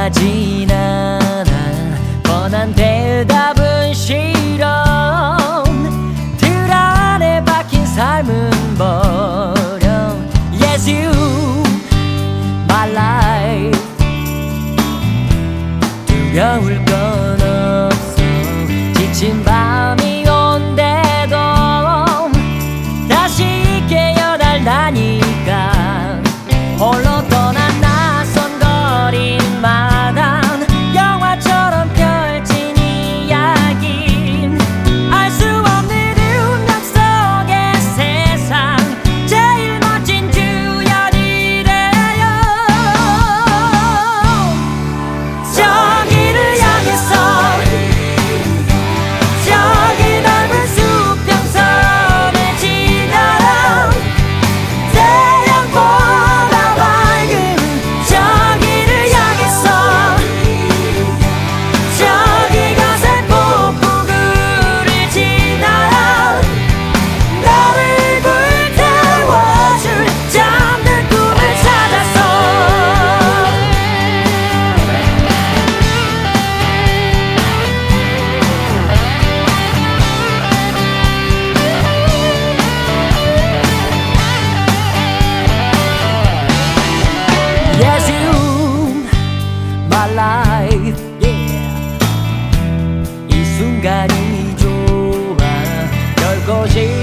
원하진 않아. 뻔한 대답은 싫어. 틀 안에 박힌 삶은 버려. Yes you my life. 두려울 건 없어. 지친 밤이 온대도 다시 깨어날라니까. 홀로 떠난 낯선 거린 마당. 영화처럼 펼친 이야기. 알 수 없는 운명 속의 세상. 제일 멋진 주연이래요. 저기를 향해서 저기 넓은 수평선을 지나라. 태양보다 밝은 저기를 향해서 저기 가세 폭포구를 지나라. 나를 불태워줄 잠든 꿈을 찾아서. Yes you my life. Yeah. 이 순간이 좋아. 별것이